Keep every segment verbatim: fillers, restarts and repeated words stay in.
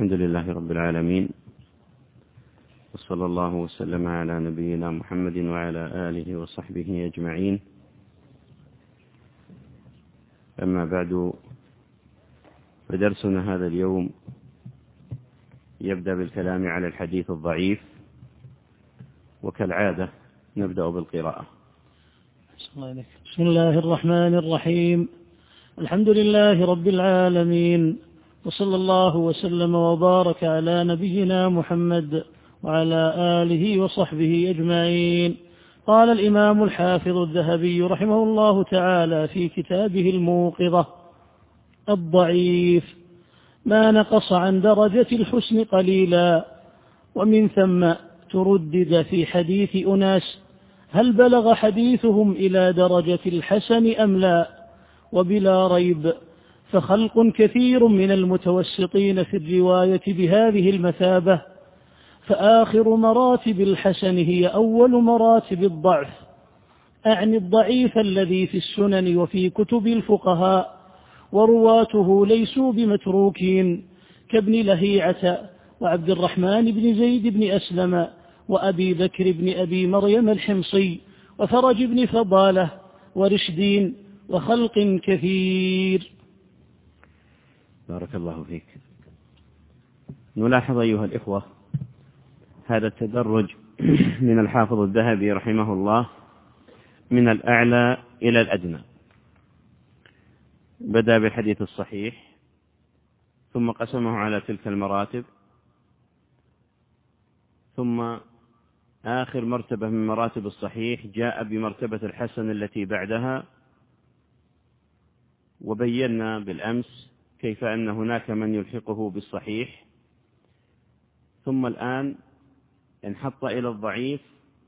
الحمد لله رب العالمين، وصلى الله وسلم على نبينا محمد وعلى آله وصحبه أجمعين. أما بعد، فدرسنا هذا اليوم يبدأ بالكلام على الحديث الضعيف، وكالعادة نبدأ بالقراءة. بسم الله الرحمن الرحيم. الحمد لله رب العالمين، وصلى الله وسلم وبارك على نبينا محمد وعلى آله وصحبه أجمعين. قال الإمام الحافظ الذهبي رحمه الله تعالى في كتابه الموقظة: الضعيف ما نقص عن درجة الحسن قليلا، ومن ثم تردد في حديث أناس هل بلغ حديثهم إلى درجة الحسن أم لا، وبلا ريب فخلق كثير من المتوسطين في الرواية بهذه المثابة، فآخر مراتب الحسن هي أول مراتب الضعف، أعني الضعيف الذي في السنن وفي كتب الفقهاء، ورواته ليسوا بمتروكين كابن لهيعة وعبد الرحمن بن زيد بن أسلم وأبي بكر بن أبي مريم الحمصي وفرج بن فضالة ورشدين وخلق كثير. بارك الله فيك. نلاحظ أيها الإخوة هذا التدرج من الحافظ الذهبي رحمه الله من الأعلى إلى الأدنى. بدأ بالحديث الصحيح، ثم قسمه على تلك المراتب، ثم آخر مرتبة من مراتب الصحيح جاء بمرتبة الحسن التي بعدها، وبينا بالأمس كيف أن هناك من يلحقه بالصحيح، ثم الآن انحط إلى الضعيف،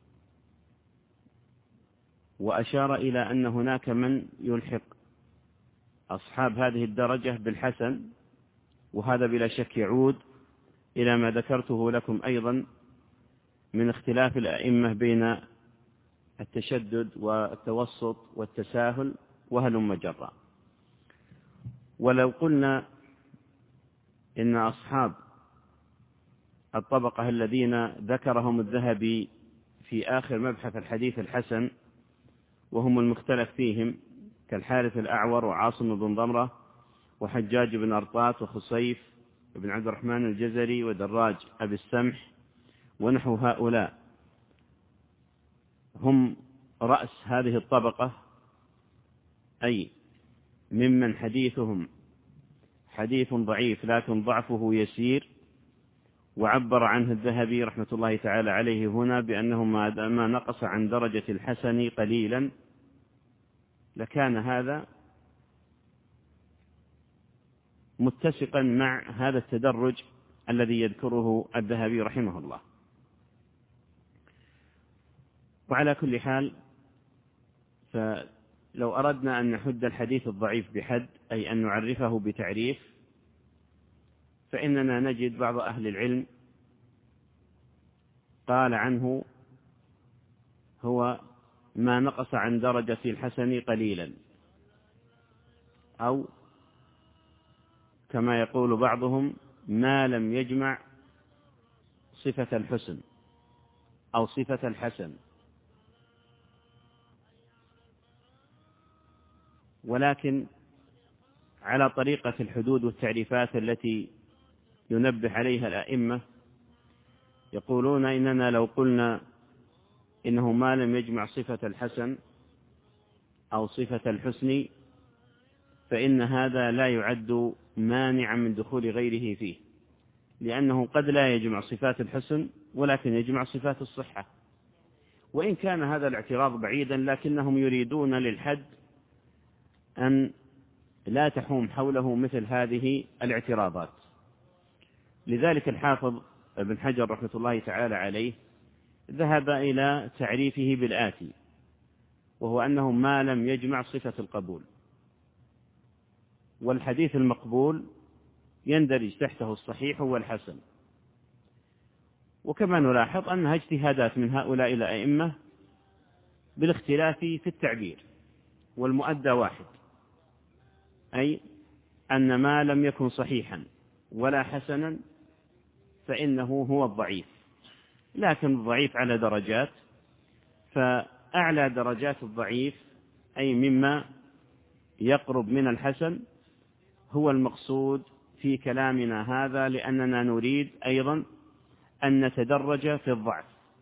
وأشار إلى أن هناك من يلحق أصحاب هذه الدرجة بالحسن، وهذا بلا شك يعود إلى ما ذكرته لكم أيضا من اختلاف الأئمة بين التشدد والتوسط والتساهل وهلم جرا. ولو قلنا إن أصحاب الطبقة الذين ذكرهم الذهبي في آخر مبحث الحديث الحسن وهم المختلف فيهم كالحارث الأعور وعاصم بن ضمرة وحجاج بن أرطاط وخصيف بن عبد الرحمن الجزري ودراج أبي السمح ونحو هؤلاء، هم رأس هذه الطبقة، أي ممن حديثهم حديث ضعيف لكن ضعفه يسير، وعبر عنه الذهبي رحمة الله تعالى عليه هنا بأنه ما نقص عن درجة الحسن قليلا، لكان هذا متسقا مع هذا التدرج الذي يذكره الذهبي رحمه الله. وعلى كل حال، فلو أردنا أن نحد الحديث الضعيف بحد، أي أن نعرفه بتعريف، فإننا نجد بعض أهل العلم قال عنه هو ما نقص عن درجة الحسن قليلا، أو كما يقول بعضهم ما لم يجمع صفة الحسن أو صفة الحسن. ولكن على طريقة الحدود والتعريفات التي ينبه عليها الأئمة، يقولون إننا لو قلنا إنه ما لم يجمع صفة الحسن أو صفة الحسن، فإن هذا لا يعد مانعا من دخول غيره فيه، لأنه قد لا يجمع صفات الحسن ولكن يجمع صفات الصحة. وإن كان هذا الاعتراض بعيدا، لكنهم يريدون للحد أن لا تحوم حوله مثل هذه الاعتراضات. لذلك الحافظ ابن حجر رحمة الله تعالى عليه ذهب إلى تعريفه بالآتي، وهو أنه ما لم يجمع صفة القبول، والحديث المقبول يندرج تحته الصحيح والحسن. وكما نلاحظ أنها اجتهادات من هؤلاء الأئمة بالاختلاف في التعبير، والمؤدى واحد، أي أن ما لم يكن صحيحا ولا حسنا فإنه هو الضعيف، لكن الضعيف على درجات، فأعلى درجات الضعيف أي مما يقرب من الحسن هو المقصود في كلامنا هذا، لأننا نريد أيضا أن نتدرج في الضعف،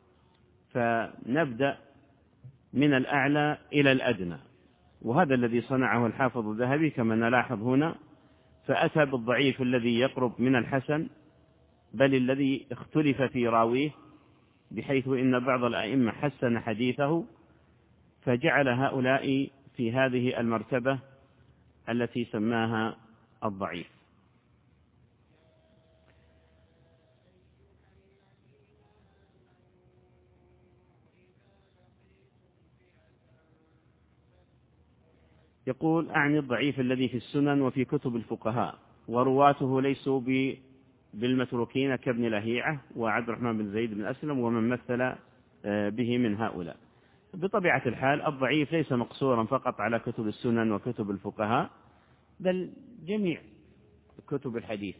فنبدأ من الأعلى إلى الأدنى، وهذا الذي صنعه الحافظ الذهبي كما نلاحظ هنا، فأتى بالضعيف الذي يقرب من الحسن، بل الذي اختلف في راويه، بحيث إن بعض الأئمة حسن حديثه، فجعل هؤلاء في هذه المرتبة التي سماها الضعيف. يقول: أعني الضعيف الذي في السنن وفي كتب الفقهاء، ورواته ليسوا بالمتروكين كابن لهيعة وعبد الرحمن بن زيد بن أسلم ومن مثل به من هؤلاء. بطبيعة الحال الضعيف ليس مقصورا فقط على كتب السنن وكتب الفقهاء، بل جميع كتب الحديث،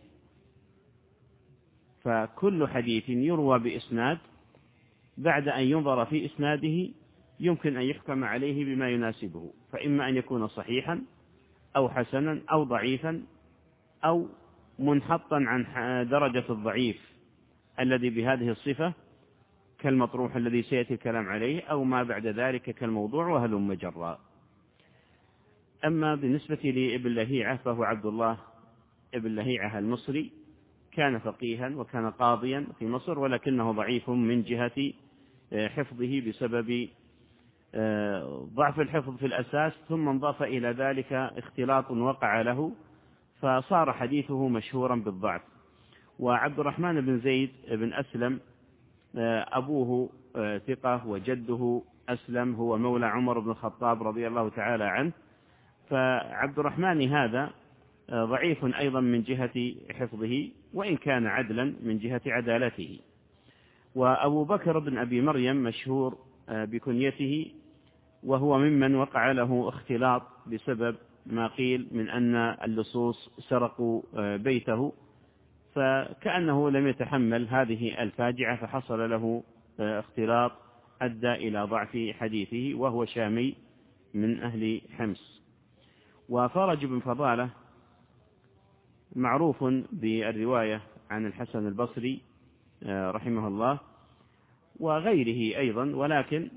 فكل حديث يروى بإسناد بعد أن ينظر في إسناده يمكن أن يحكم عليه بما يناسبه، فإما أن يكون صحيحا أو حسنا أو ضعيفا أو منحطا عن درجة الضعيف الذي بهذه الصفة كالمطروح الذي سيأتي الكلام عليه، أو ما بعد ذلك كالموضوع وهلم جرا. أما بالنسبة لابن لهيعة فهو عبد الله ابن لهيعة المصري، كان فقيها وكان قاضيا في مصر، ولكنه ضعيف من جهة حفظه بسبب ضعف الحفظ في الأساس، ثم انضاف إلى ذلك اختلاط وقع له فصار حديثه مشهورا بالضعف. وعبد الرحمن بن زيد بن أسلم أبوه ثقة وجده أسلم هو مولى عمر بن الخطاب رضي الله تعالى عنه، فعبد الرحمن هذا ضعيف أيضا من جهة حفظه وإن كان عدلا من جهة عدالته. وأبو بكر بن أبي مريم مشهور بكنيته، وهو ممن وقع له اختلاط بسبب ما قيل من أن اللصوص سرقوا بيته، فكأنه لم يتحمل هذه الفاجعة فحصل له اختلاط أدى إلى ضعف حديثه، وهو شامي من أهل حمص. وفرج بن فضالة معروف بالرواية عن الحسن البصري رحمه الله وغيره أيضا، ولكن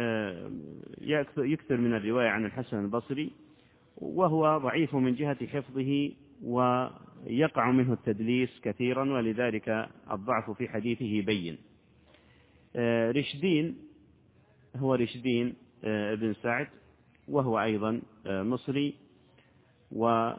يكثر من الرواية عن الحسن البصري، وهو ضعيف من جهة حفظه ويقع منه التدليس كثيرا، ولذلك الضعف في حديثه بين. رشدين هو رشدين بن سعد، وهو أيضا مصري، وهو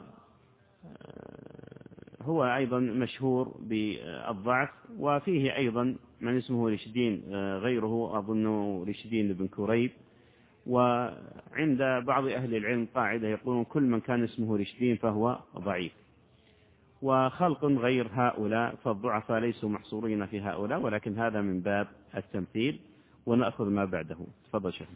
أيضا مشهور بالضعف، وفيه أيضا من اسمه رشدين غيره، أظن رشدين بن كريب. وعند بعض أهل العلم قاعدة يقولون كل من كان اسمه رشدين فهو ضعيف، وخلق غير هؤلاء فالضعفاء ليسوا محصورين في هؤلاء، ولكن هذا من باب التمثيل، ونأخذ ما بعده. تفضل شيخ.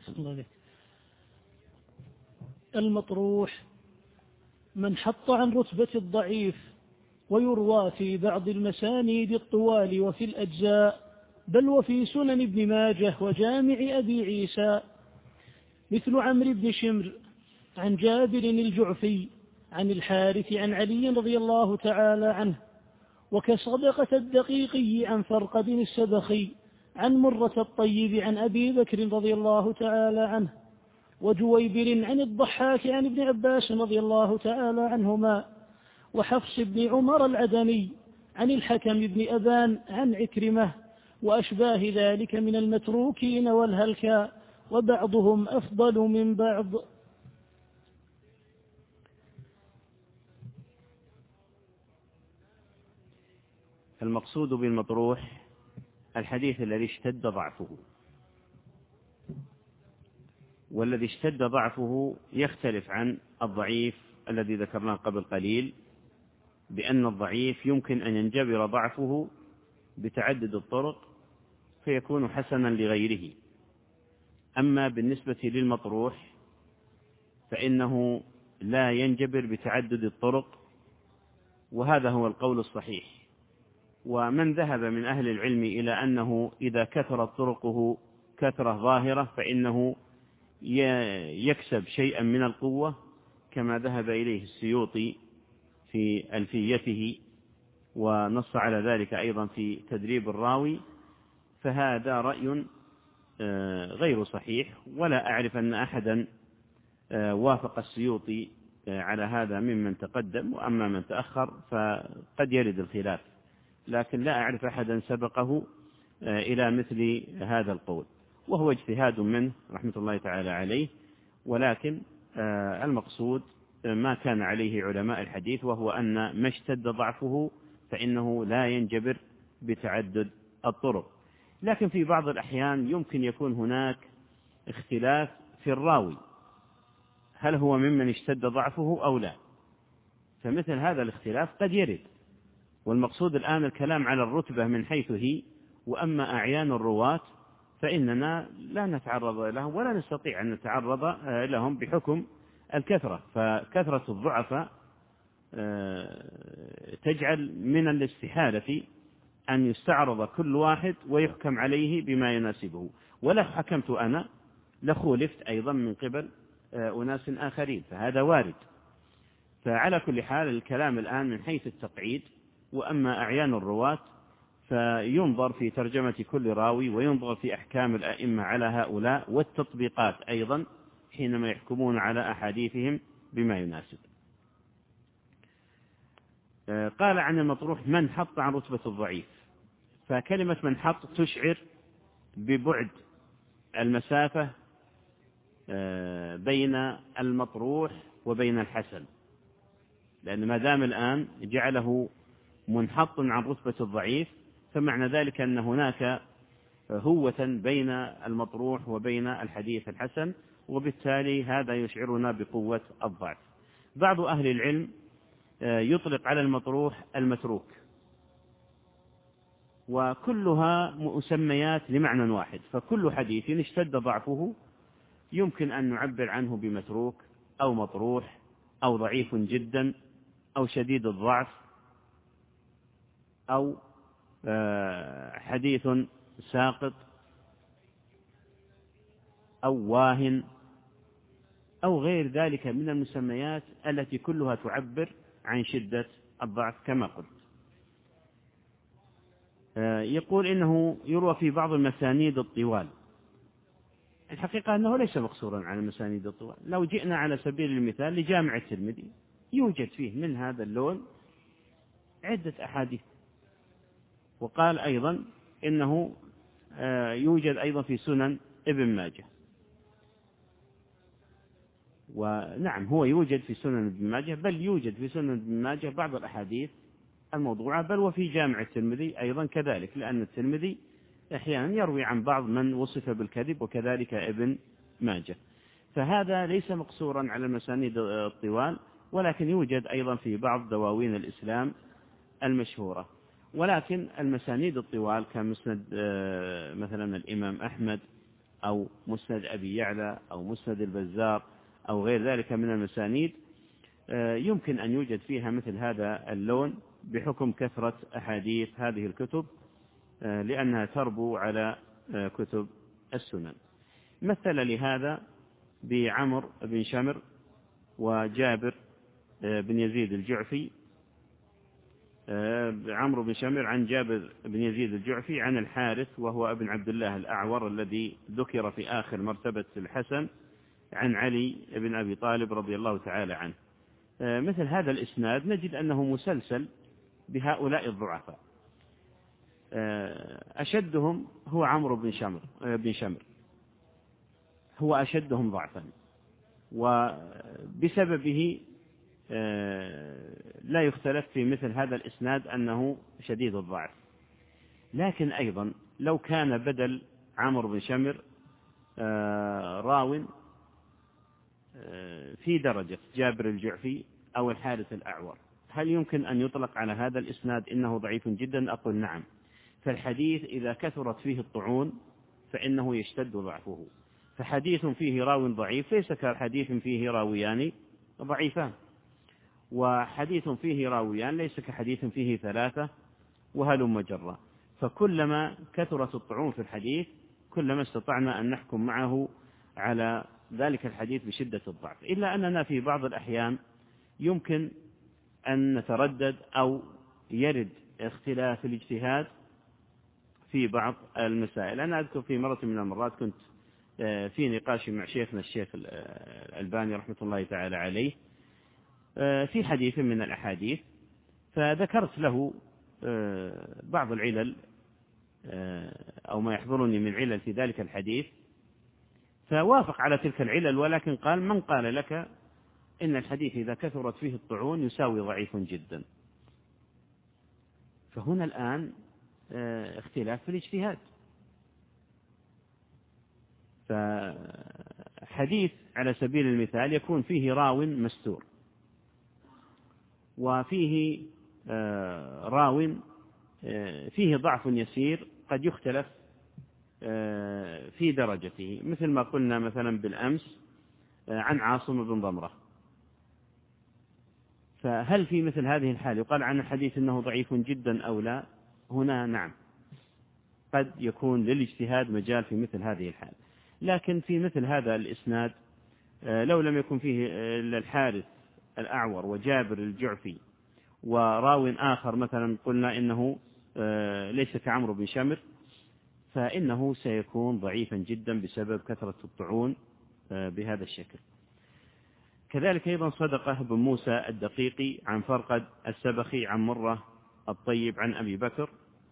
المطروح من حط عن رتبة الضعيف، ويروى في بعض المسانيد الطوال وفي الأجزاء، بل وفي سنن ابن ماجه وجامع أبي عيسى، مثل عمرو بن شمر عن جابر الجعفي عن الحارث عن علي رضي الله تعالى عنه، وكصدقة الدقيقي عن فرقد السبخي عن مرة الطيب عن أبي بكر رضي الله تعالى عنه، وجويبر عن الضحاك عن ابن عباس رضي الله تعالى عنهما، وحفص بن عمر العدني عن الحكم بن أبان عن عكرمة، وأشباه ذلك من المتروكين والهلكا، وبعضهم أفضل من بعض. المقصود بالمطروح الحديث الذي اشتد ضعفه، والذي اشتد ضعفه يختلف عن الضعيف الذي ذكرناه قبل قليل، بأن الضعيف يمكن أن ينجبر ضعفه بتعدد الطرق فيكون حسنا لغيره. أما بالنسبة للمطروح فإنه لا ينجبر بتعدد الطرق، وهذا هو القول الصحيح، ومن ذهب من أهل العلم إلى أنه إذا كثرت طرقه كثرة ظاهرة فإنه يكسب شيئا من القوة، كما ذهب إليه السيوطي في ألفيته، ونص على ذلك أيضا في تدريب الراوي، فهذا رأي غير صحيح، ولا أعرف أن أحدا وافق السيوطي على هذا ممن تقدم، وأما من تأخر فقد يرد الخلاف، لكن لا أعرف أحدا سبقه إلى مثل هذا القول، وهو اجتهاد منه رحمة الله تعالى عليه، ولكن المقصود ما كان عليه علماء الحديث، وهو أن ما اشتد ضعفه فإنه لا ينجبر بتعدد الطرق. لكن في بعض الأحيان يمكن يكون هناك اختلاف في الراوي، هل هو ممن اشتد ضعفه أو لا، فمثل هذا الاختلاف قد يرد، والمقصود الآن الكلام على الرتبة من حيث هي، وأما أعيان الرواة فإننا لا نتعرض لهم ولا نستطيع أن نتعرض لهم بحكم الكثرة، فكثرة الضعفاء تجعل من الاستحالة أن يستعرض كل واحد ويحكم عليه بما يناسبه، ولا حكمت أنا لخولفت أيضا من قبل أناس آخرين، فهذا وارد. فعلى كل حال الكلام الآن من حيث التقعيد، وأما أعيان الرواة فينظر في ترجمة كل راوي، وينظر في أحكام الأئمة على هؤلاء، والتطبيقات أيضا حينما يحكمون على أحاديثهم بما يناسب. قال عن المطروح من حط عن رتبة الضعيف، فكلمة من حط تشعر ببعد المسافة بين المطروح وبين الحسن، لأن ما دام الآن جعله منحط عن رتبة الضعيف فمعنى ذلك أن هناك هوة بين المطروح وبين الحديث الحسن، وبالتالي هذا يشعرنا بقوة الضعف. بعض أهل العلم يطلق على المطروح المتروك، وكلها مسميات لمعنى واحد، فكل حديث اشتد ضعفه يمكن أن نعبر عنه بمتروك أو مطروح أو ضعيف جدا أو شديد الضعف أو حديث ساقط أو واهن أو غير ذلك من المسميات التي كلها تعبر عن شدة الضعف كما قلت. يقول إنه يروى في بعض المسانيد الطوال، الحقيقة أنه ليس مقصورا على المسانيد الطوال. لو جئنا على سبيل المثال لجامع الترمذي يوجد فيه من هذا اللون عدة أحاديث، وقال أيضا إنه يوجد أيضا في سنن ابن ماجه، ونعم هو يوجد في سنن ابن ماجه، بل يوجد في سنن ابن ماجه بعض الأحاديث الموضوعة، بل وفي جامع الترمذي أيضا كذلك، لأن الترمذي أحيانا يروي عن بعض من وصف بالكذب، وكذلك ابن ماجه، فهذا ليس مقصورا على المسانيد الطوال، ولكن يوجد أيضا في بعض دواوين الإسلام المشهورة. ولكن المسانيد الطوال كمسند مثلا الإمام أحمد أو مسند أبي يعلى أو مسند البزار أو غير ذلك من المسانيد يمكن أن يوجد فيها مثل هذا اللون بحكم كثرة أحاديث هذه الكتب، لأنها تربو على كتب السنن. مثل لهذا بعمر بن شمر وجابر بن يزيد الجعفي، عمرو بن شمر عن جابر بن يزيد الجعفي عن الحارث وهو ابن عبد الله الأعور الذي ذكر في آخر مرتبة الحسن عن علي بن أبي طالب رضي الله تعالى عنه. مثل هذا الإسناد نجد أنه مسلسل بهؤلاء الضعفاء، أشدهم هو عمرو بن شمر بن شمر هو أشدهم ضعفا، وبسببه لا يختلف في مثل هذا الإسناد أنه شديد الضعف. لكن أيضا لو كان بدل عمرو بن شمر راو في درجة جابر الجعفي أو الحارث الأعور، هل يمكن أن يطلق على هذا الإسناد إنه ضعيف جدا؟ أقول نعم، فالحديث إذا كثرت فيه الطعون فإنه يشتد ضعفه، فحديث فيه راو ضعيف ليس كحديث فيه راويان ضعيفان، وحديث فيه راويان ليس كحديث فيه ثلاثة وهلم جرا. فكلما كثرت الطعون في الحديث كلما استطعنا أن نحكم معه على ذلك الحديث بشدة الضعف، إلا أننا في بعض الأحيان يمكن أن نتردد أو يرد اختلاف الاجتهاد في بعض المسائل. أنا أذكر في مرة من المرات كنت في نقاش مع شيخنا الشيخ الألباني رحمة الله تعالى عليه في حديث من الأحاديث، فذكرت له بعض العلل أو ما يحضرني من علل في ذلك الحديث، فوافق على تلك العلل، ولكن قال: من قال لك إن الحديث إذا كثرت فيه الطعون يساوي ضعيف جدا؟ فهنا الآن اختلاف في الاجتهاد. فحديث على سبيل المثال يكون فيه راو مستور، وفيه راو فيه ضعف يسير قد يختلف في درجته، مثل ما قلنا مثلا بالأمس عن عاصم بن ضمرة. فهل في مثل هذه الحال يقال عن الحديث أنه ضعيف جدا أو لا؟ هنا نعم، قد يكون للاجتهاد مجال في مثل هذه الحال. لكن في مثل هذا الإسناد لو لم يكن فيه إلا الحارث الأعور وجابر الجعفي وراو آخر مثلا قلنا إنه ليس كعمرو بن شمر، فإنه سيكون ضعيفا جدا بسبب كثرة الطعون بهذا الشكل. كذلك أيضا صدقة بن موسى الدقيقي عن فرقد السبخي عن مرة الطيب عن أبي بكر،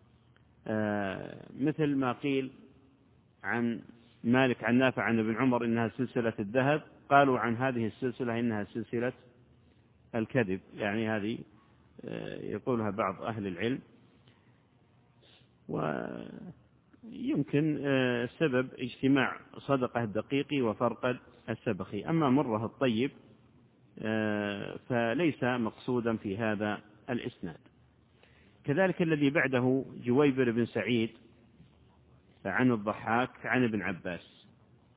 مثل ما قيل عن مالك عن نافع عن ابن عمر إنها سلسلة الذهب، قالوا عن هذه السلسلة إنها سلسلة الكذب، يعني هذه يقولها بعض أهل العلم. ويمكن السبب اجتماع صدقة الدقيقي وفرقد السبخي. أما مرة الطيب فليس مقصودا في هذا الإسناد. كذلك الذي بعده جويبر بن سعيد عن الضحاك عن ابن عباس.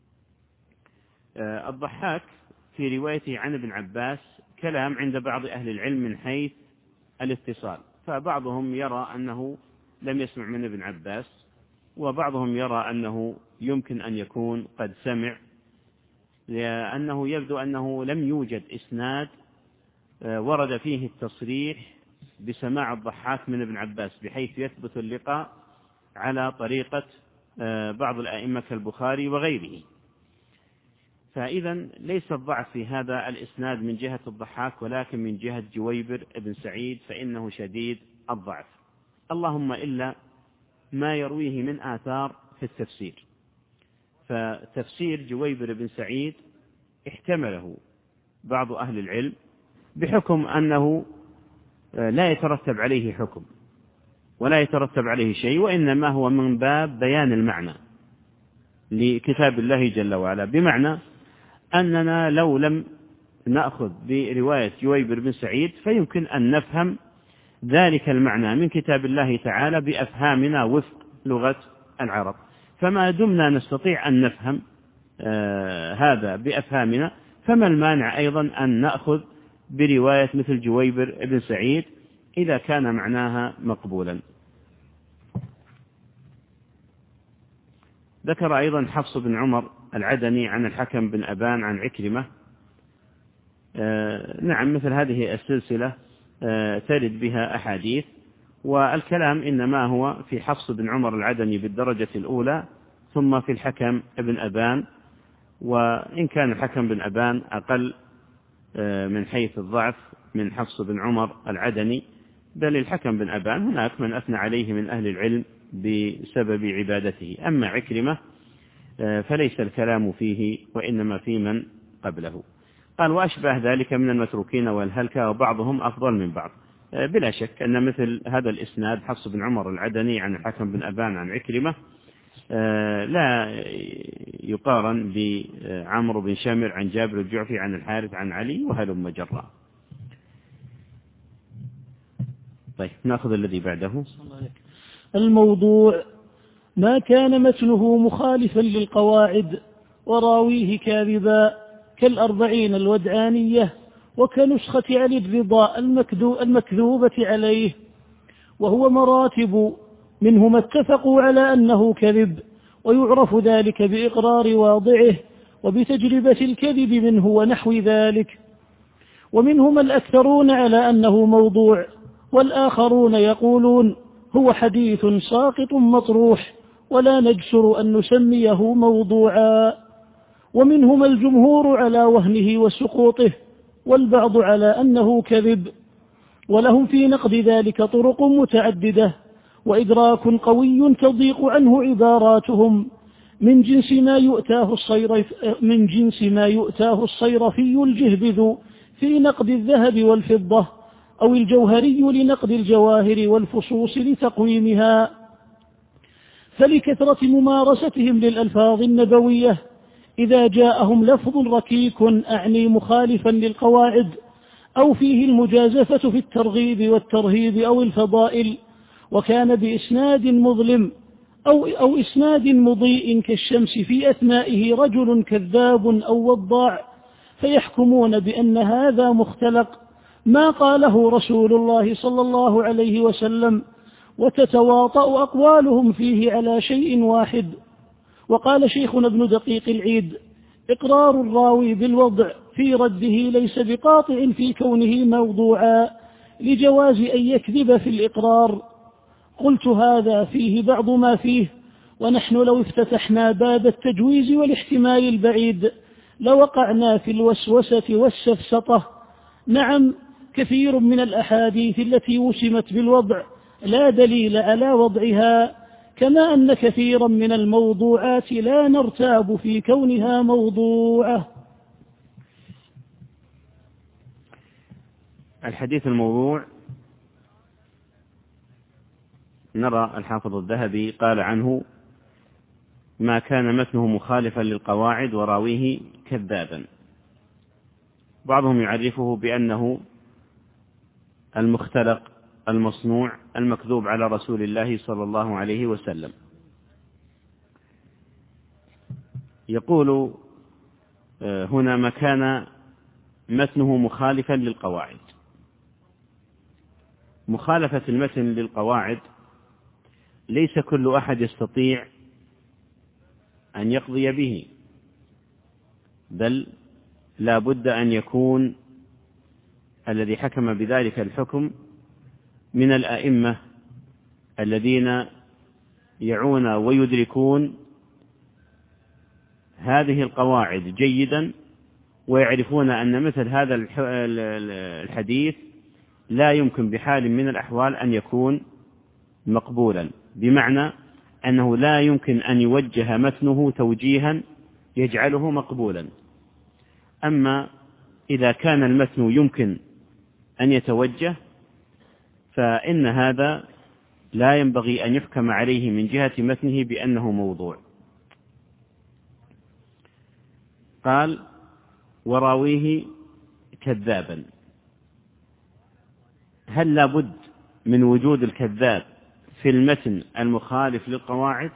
الضحاك في روايته عن ابن عباس كلام عند بعض أهل العلم من حيث الاتصال، فبعضهم يرى أنه لم يسمع من ابن عباس، وبعضهم يرى أنه يمكن أن يكون قد سمع، لأنه يبدو أنه لم يوجد إسناد ورد فيه التصريح بسماع الضحاك من ابن عباس بحيث يثبت اللقاء على طريقة بعض الأئمة كالبخاري وغيره. فإذا ليس الضعف في هذا الإسناد من جهة الضحاك ولكن من جهة جويبر بن سعيد، فإنه شديد الضعف، اللهم إلا ما يرويه من آثار في التفسير. فتفسير جويبر بن سعيد احتمله بعض أهل العلم بحكم أنه لا يترتب عليه حكم ولا يترتب عليه شيء، وإنما هو من باب بيان المعنى لكتاب الله جل وعلا، بمعنى أننا لو لم نأخذ برواية جويبر بن سعيد فيمكن أن نفهم ذلك المعنى من كتاب الله تعالى بأفهامنا وفق لغة العرب. فما دمنا نستطيع أن نفهم آه هذا بأفهامنا، فما المانع أيضا أن نأخذ برواية مثل جويبر بن سعيد إذا كان معناها مقبولا. ذكر أيضا حفص بن عمر العدني عن الحكم بن أبان عن عكرمة. آه نعم، مثل هذه السلسلة آه ترد بها أحاديث، والكلام إنما هو في حفص بن عمر العدني بالدرجة الأولى ثم في الحكم بن أبان، وإن كان الحكم بن أبان أقل آه من حيث الضعف من حفص بن عمر العدني، بل الحكم بن أبان هناك من أثنى عليه من أهل العلم بسبب عبادته. أما عكرمة فليس الكلام فيه وإنما في من قبله. قال: وأشبه ذلك من المتروكين والهلكة وبعضهم أفضل من بعض. بلا شك أن مثل هذا الإسناد حفص بن عمر العدني عن الحكم بن أبان عن عكرمة لا يقارن بعمرو بن شمر عن جابر الجعفي عن الحارث عن علي وهلم جرا. طيب، نأخذ الذي بعده. الموضوع: ما كان متنه مخالفا للقواعد وراويه كاذبا كالأربعين الودعانية وكنسخة علي الرضا المكذوبة عليه، وهو مراتب، منهم اتفقوا على أنه كذب، ويعرف ذلك بإقرار واضعه وبتجربة الكذب منه ونحو ذلك. ومنهم الأكثرون على أنه موضوع، والآخرون يقولون هو حديث ساقط مطروح ولا نجسر أن نسميه موضوعا. ومنهم الجمهور على وهنه وسقوطه، والبعض على أنه كذب، ولهم في نقد ذلك طرق متعددة وإدراك قوي تضيق عنه عباراتهم، من جنس ما يؤتاه الصيرف من جنس ما يؤتاه الصيرفي الجهبذ في نقد الذهب والفضة، أو الجوهري لنقد الجواهر والفصوص لتقويمها. فلكثرة ممارستهم للألفاظ النبوية، إذا جاءهم لفظ ركيك أعني مخالفا للقواعد، أو فيه المجازفة في الترغيب والترهيب أو الفضائل، وكان بإسناد مظلم أو, أو إسناد مضيء كالشمس في أثنائه رجل كذاب أو وضاع، فيحكمون بأن هذا مختلق ما قاله رسول الله صلى الله عليه وسلم، وتتواطأ أقوالهم فيه على شيء واحد. وقال شيخنا ابن دقيق العيد: إقرار الراوي بالوضع في رده ليس بقاطع في كونه موضوعا، لجواز أن يكذب في الإقرار. قلت هذا فيه بعض ما فيه، ونحن لو افتتحنا باب التجويز والاحتمال البعيد لوقعنا في الوسوسة والسفسطة. نعم، كثير من الأحاديث التي وسمت بالوضع لا دليل على وضعها، كما أن كثيرا من الموضوعات لا نرتاب في كونها موضوعة. الحديث الموضوع نرى الحافظ الذهبي قال عنه: ما كان متنه مخالفا للقواعد وراويه كذابا. بعضهم يعرفه بأنه المختلق المصنوع المكذوب على رسول الله صلى الله عليه وسلم. يقول هنا: ما كان متنه مخالفا للقواعد. مخالفة المتن للقواعد ليس كل أحد يستطيع أن يقضي به، بل لا بد أن يكون الذي حكم بذلك الحكم من الأئمة الذين يعون ويدركون هذه القواعد جيدا، ويعرفون أن مثل هذا الحديث لا يمكن بحال من الأحوال أن يكون مقبولا، بمعنى أنه لا يمكن أن يوجه متنه توجيها يجعله مقبولا. أما إذا كان المتن يمكن أن يتوجه فإن هذا لا ينبغي أن يحكم عليه من جهة متنه بأنه موضوع. قال: وراويه كذابا. هل لابد من وجود الكذاب في المتن المخالف للقواعد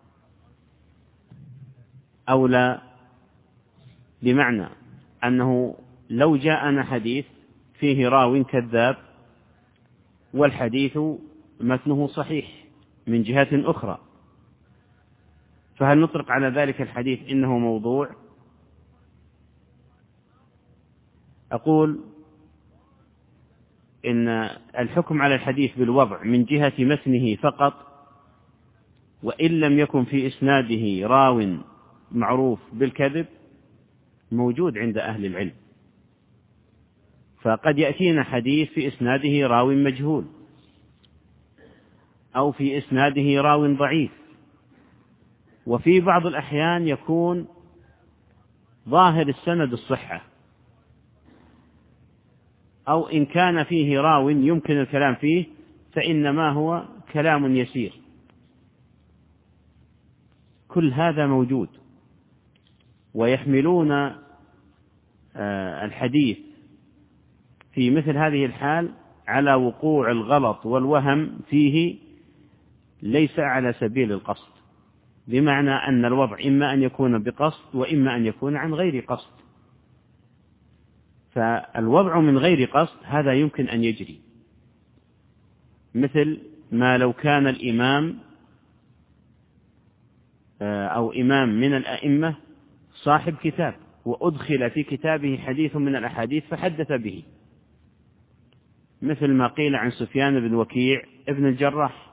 أو لا؟ بمعنى أنه لو جاءنا حديث فيه راو كذاب والحديث متنه صحيح من جهة أخرى، فهل نطلق على ذلك الحديث إنه موضوع؟ أقول إن الحكم على الحديث بالوضع من جهة متنه فقط، وإن لم يكن في إسناده راو معروف بالكذب، موجود عند أهل العلم. فقد يأتينا حديث في إسناده راو مجهول، أو في إسناده راو ضعيف، وفي بعض الأحيان يكون ظاهر السند الصحة، أو إن كان فيه راو يمكن الكلام فيه فإنما هو كلام يسير. كل هذا موجود، ويحملون الحديث في مثل هذه الحال على وقوع الغلط والوهم فيه ليس على سبيل القصد، بمعنى أن الوضع إما أن يكون بقصد وإما أن يكون عن غير قصد. فالوضع من غير قصد هذا يمكن أن يجري، مثل ما لو كان الإمام أو إمام من الأئمة صاحب كتاب وأدخل في كتابه حديث من الأحاديث فحدث به، مثل ما قيل عن سفيان بن وكيع ابن الجراح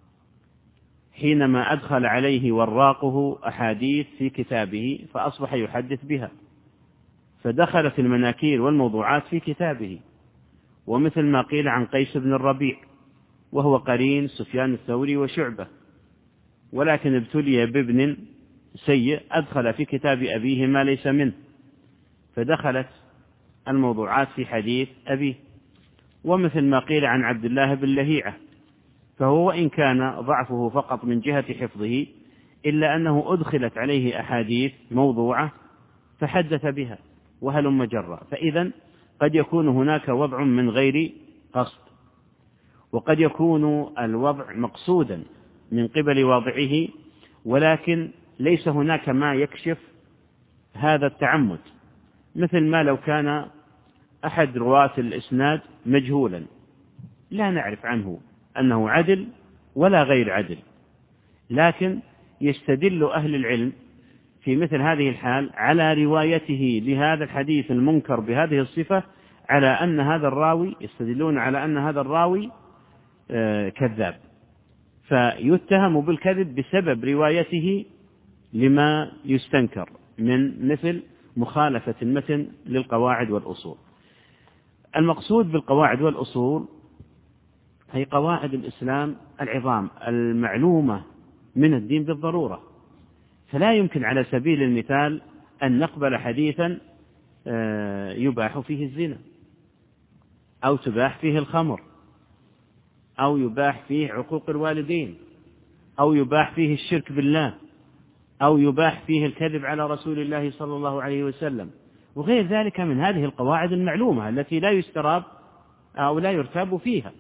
حينما أدخل عليه وراقه أحاديث في كتابه فأصبح يحدث بها، فدخلت المناكير والموضوعات في كتابه. ومثل ما قيل عن قيس بن الربيع وهو قرين سفيان الثوري وشعبة، ولكن ابتلي بابن سيء أدخل في كتاب أبيه ما ليس منه فدخلت الموضوعات في حديث أبيه. ومثل ما قيل عن عبد الله بن لهيعة، فهو وإن كان ضعفه فقط من جهة حفظه إلا أنه أدخلت عليه أحاديث موضوعة فحدث بها وهلم جرا. فإذا قد يكون هناك وضع من غير قصد، وقد يكون الوضع مقصودا من قبل واضعه، ولكن ليس هناك ما يكشف هذا التعمد، مثل ما لو كان أحد رواة الإسناد مجهولا لا نعرف عنه أنه عدل ولا غير عدل، لكن يستدل أهل العلم في مثل هذه الحال على روايته لهذا الحديث المنكر بهذه الصفة على أن هذا الراوي، يستدلون على أن هذا الراوي كذاب، فيتهم بالكذب بسبب روايته لما يستنكر من مثل مخالفة المتن للقواعد والأصول. المقصود بالقواعد والأصول هي قواعد الإسلام العظام المعلومة من الدين بالضرورة، فلا يمكن على سبيل المثال أن نقبل حديثا يباح فيه الزنا أو تباح فيه الخمر أو يباح فيه عقوق الوالدين أو يباح فيه الشرك بالله أو يباح فيه الكذب على رسول الله صلى الله عليه وسلم وغير ذلك من هذه القواعد المعلومة التي لا يستراب أو لا يرتاب فيها.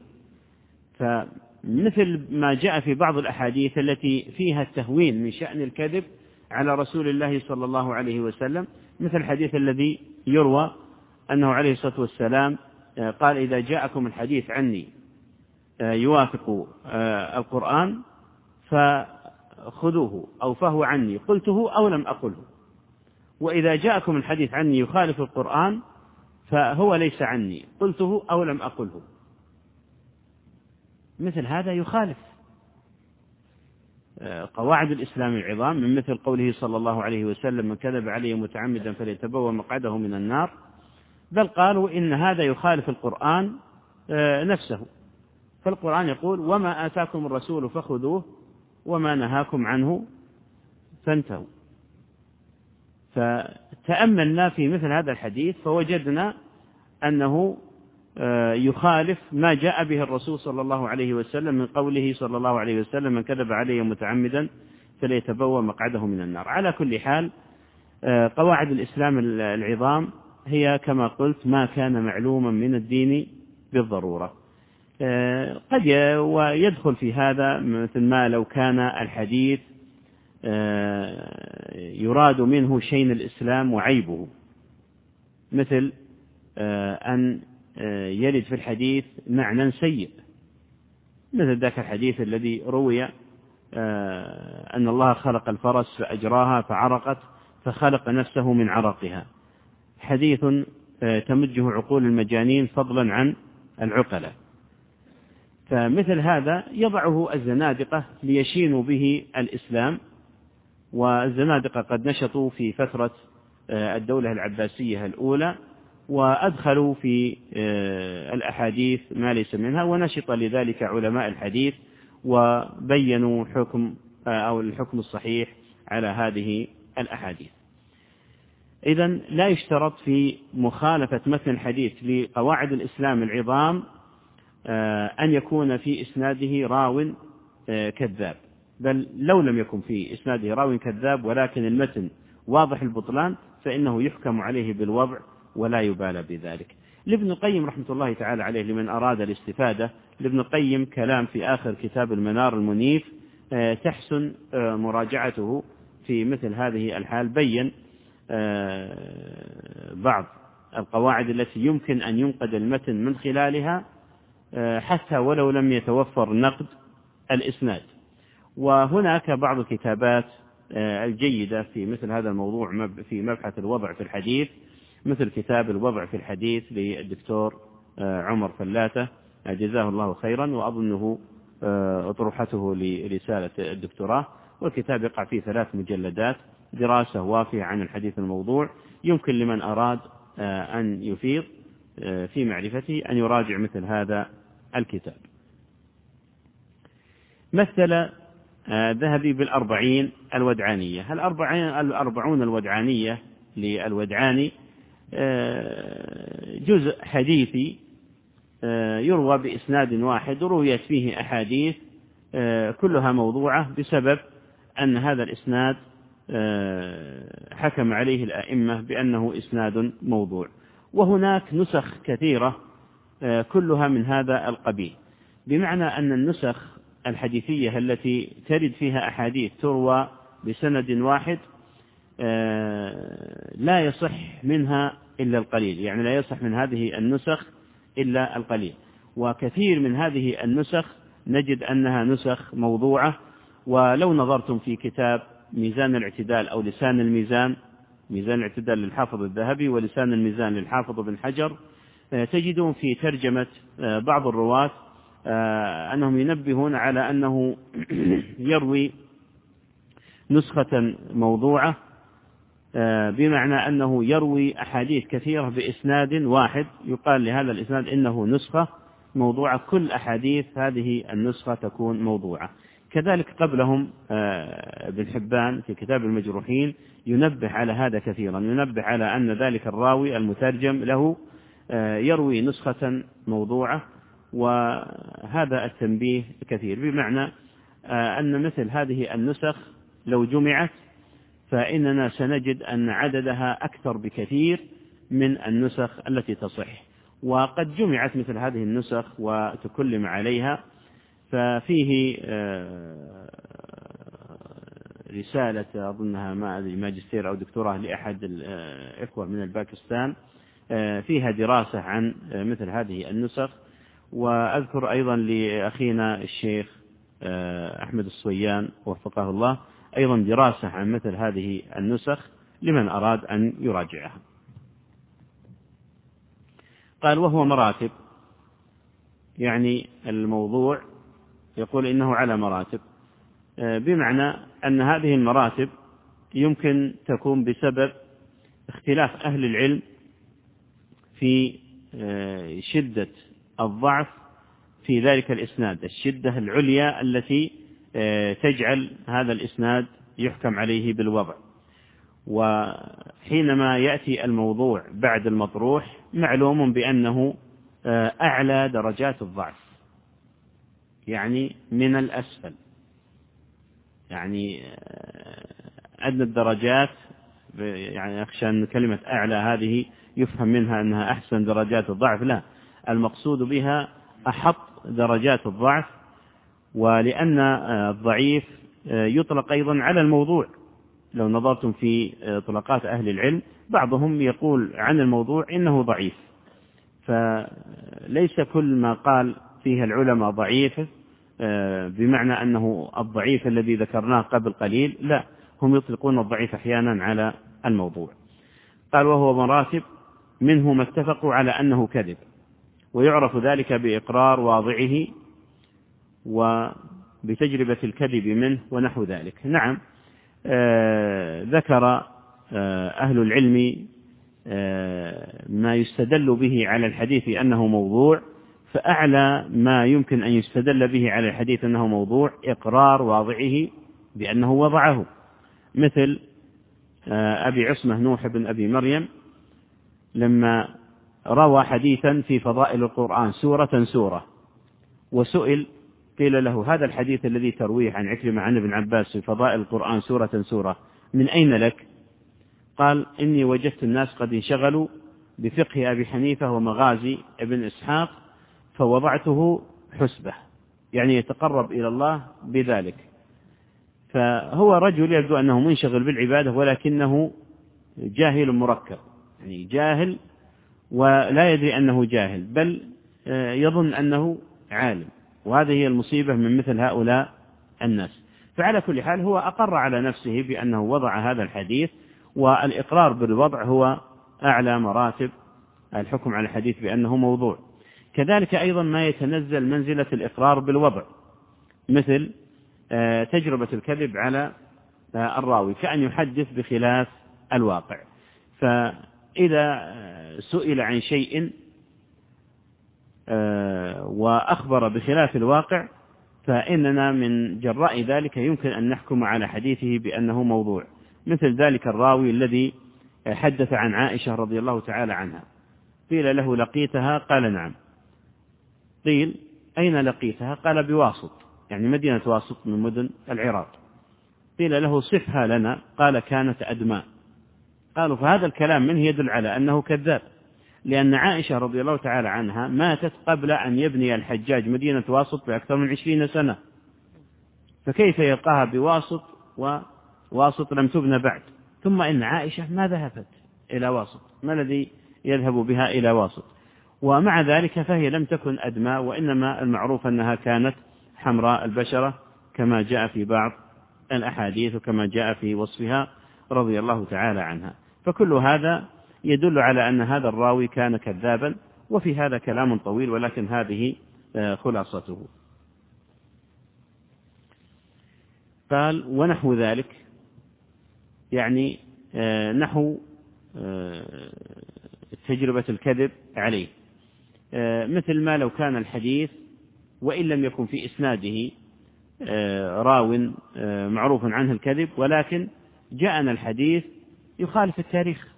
فمثل ما جاء في بعض الأحاديث التي فيها التهوين من شأن الكذب على رسول الله صلى الله عليه وسلم، مثل الحديث الذي يروى أنه عليه الصلاة والسلام قال: إذا جاءكم الحديث عني يوافق القرآن فخذوه أو فهو عني قلته أو لم أقله، وإذا جاءكم الحديث عني يخالف القرآن فهو ليس عني قلته أو لم أقله. مثل هذا يخالف قواعد الإسلام العظام، من مثل قوله صلى الله عليه وسلم: من كذب علي متعمدا فليتبوأ مقعده من النار، بل قالوا إن هذا يخالف القرآن نفسه، فالقرآن يقول: وما آتاكم الرسول فخذوه وما نهاكم عنه فانتهوا. فتأملنا في مثل هذا الحديث فوجدنا أنه يخالف ما جاء به الرسول صلى الله عليه وسلم من قوله صلى الله عليه وسلم: من كذب علي متعمدا فليتبوأ مقعده من النار. على كل حال قواعد الإسلام العظام هي كما قلت ما كان معلوما من الدين بالضرورة. قد يدخل في هذا مثل ما لو كان الحديث يراد منه شين الإسلام وعيبه، مثل أن يرد في الحديث معنى سيء، مثل ذاك الحديث الذي روي أن الله خلق الفرس فأجراها فعرقت فخلق نفسه من عرقها، حديث تمجه عقول المجانين فضلا عن العقلة. فمثل هذا يضعه الزنادقة ليشينوا به الإسلام، والزنادقة قد نشطوا في فترة الدولة العباسية الأولى وأدخلوا في الأحاديث ما ليس منها، ونشط لذلك علماء الحديث وبينوا حكم أو الحكم الصحيح على هذه الأحاديث. إذن لا يشترط في مخالفة متن الحديث لقواعد الإسلام العظام أن يكون في إسناده راو كذاب، بل لو لم يكن في إسناده راو كذاب ولكن المتن واضح البطلان فإنه يحكم عليه بالوضع ولا يبالى بذلك. لابن القيم رحمة الله تعالى عليه لمن أراد الاستفادة، لابن القيم كلام في آخر كتاب المنار المنيف تحسن مراجعته في مثل هذه الحال، بين بعض القواعد التي يمكن أن ينقد المتن من خلالها حتى ولو لم يتوفر نقد الإسناد. وهناك بعض الكتابات الجيدة في مثل هذا الموضوع في مبحث الوضع في الحديث، مثل كتاب الوضع في الحديث للدكتور عمر فلاتة جزاه الله خيرا، وأظنه أطروحته لرسالة الدكتوراه، والكتاب يقع فيه ثلاث مجلدات، دراسة وافية عن الحديث الموضوع. يمكن لمن أراد أن يفيض في معرفته أن يراجع مثل هذا الكتاب. مثل الذهبي بالأربعين الودعانية. الأربعون الودعانية للودعاني جزء حديثي يروى بإسناد واحد، رويت فيه أحاديث كلها موضوعة بسبب أن هذا الإسناد حكم عليه الأئمة بأنه إسناد موضوع. وهناك نسخ كثيرة كلها من هذا القبيل، بمعنى أن النسخ الحديثية التي ترد فيها أحاديث تروى بسند واحد لا يصح منها إلا القليل، يعني لا يصح من هذه النسخ إلا القليل. وكثير من هذه النسخ نجد أنها نسخ موضوعة. ولو نظرتم في كتاب ميزان الاعتدال أو لسان الميزان، ميزان الاعتدال للحافظ الذهبي ولسان الميزان للحافظ بن حجر، تجدون في ترجمة بعض الرواة أنهم ينبهون على أنه يروي نسخة موضوعة، بمعنى أنه يروي أحاديث كثيرة بإسناد واحد، يقال لهذا الإسناد إنه نسخة موضوعة، كل أحاديث هذه النسخة تكون موضوعة. كذلك قبلهم ابن حبان في كتاب المجروحين ينبه على هذا كثيرا، ينبه على أن ذلك الراوي المترجم له يروي نسخة موضوعة، وهذا التنبيه كثير، بمعنى أن مثل هذه النسخ لو جمعت فإننا سنجد أن عددها أكثر بكثير من النسخ التي تصح. وقد جمعت مثل هذه النسخ وتكلم عليها، ففيه رسالة أظنها ماجستير أو دكتوراه لأحد الإخوة من الباكستان فيها دراسة عن مثل هذه النسخ. وأذكر أيضا لأخينا الشيخ أحمد الصويان وفقه الله أيضا دراسة عن مثل هذه النسخ لمن أراد أن يراجعها. قال وهو مراتب، يعني الموضوع يقول إنه على مراتب، بمعنى أن هذه المراتب يمكن تكون بسبب اختلاف أهل العلم في شدة الضعف في ذلك الإسناد، الشدة العليا التي تجعل هذا الإسناد يحكم عليه بالوضع. وحينما يأتي الموضوع بعد المطروح معلوم بأنه أعلى درجات الضعف، يعني من الأسفل، يعني أدنى الدرجات، يعني أخشى أن كلمة أعلى هذه يفهم منها أنها أحسن درجات الضعف، لا، المقصود بها أحط درجات الضعف. ولأن الضعيف يطلق أيضا على الموضوع، لو نظرتم في طلقات أهل العلم بعضهم يقول عن الموضوع إنه ضعيف، فليس كل ما قال فيها العلماء ضعيف بمعنى أنه الضعيف الذي ذكرناه قبل قليل، لا، هم يطلقون الضعيف أحيانا على الموضوع. قال وهو مراتب، منه ما اتفقوا على أنه كذب، ويعرف ذلك بإقرار واضعه وبتجربة الكذب منه ونحو ذلك. نعم، آه ذكر آه أهل العلم آه ما يستدل به على الحديث أنه موضوع، فأعلى ما يمكن أن يستدل به على الحديث أنه موضوع إقرار واضعه بأنه وضعه، مثل آه أبي عصمة نوح بن أبي مريم لما روى حديثا في فضائل القرآن سورة سورة، وسئل قيل له هذا الحديث الذي ترويه عن عكرمة عن ابن عباس في فضائل القرآن سورة سورة من أين لك؟ قال إني وجدت الناس قد انشغلوا بفقه أبي حنيفة ومغازي ابن إسحاق فوضعته حسبة، يعني يتقرب إلى الله بذلك. فهو رجل يبدو أنه منشغل بالعبادة ولكنه جاهل مركب، يعني جاهل ولا يدري أنه جاهل، بل يظن أنه عالم، وهذه هي المصيبة من مثل هؤلاء الناس. فعلى كل حال هو أقر على نفسه بأنه وضع هذا الحديث، والإقرار بالوضع هو أعلى مراتب الحكم على الحديث بأنه موضوع. كذلك أيضا ما يتنزل منزلة الإقرار بالوضع، مثل تجربة الكذب على الراوي، كأن يحدث بخلاف الواقع. فإذا سئل عن شيء وأخبر بخلاف الواقع فإننا من جراء ذلك يمكن أن نحكم على حديثه بأنه موضوع، مثل ذلك الراوي الذي حدث عن عائشة رضي الله تعالى عنها، قيل له لقيتها؟ قال نعم. قيل أين لقيتها؟ قال بواسط، يعني مدينة واسط من مدن العراق. قيل له صفها لنا؟ قال كانت أدماء. قالوا فهذا الكلام منه يدل على أنه كذاب، لأن عائشة رضي الله تعالى عنها ماتت قبل أن يبني الحجاج مدينة واسط بأكثر من عشرين سنة، فكيف يلقاها بواسط وواسط لم تبنى بعد؟ ثم إن عائشة ما ذهبت إلى واسط، ما الذي يذهب بها إلى واسط؟ ومع ذلك فهي لم تكن أدماء، وإنما المعروف أنها كانت حمراء البشرة كما جاء في بعض الأحاديث وكما جاء في وصفها رضي الله تعالى عنها. فكل هذا يدل على أن هذا الراوي كان كذابا، وفي هذا كلام طويل، ولكن هذه خلاصته. قال ونحو ذلك، يعني نحو تجربة الكذب عليه، مثل ما لو كان الحديث وإن لم يكن في إسناده راو معروف عنه الكذب، ولكن جاءنا الحديث يخالف التاريخ،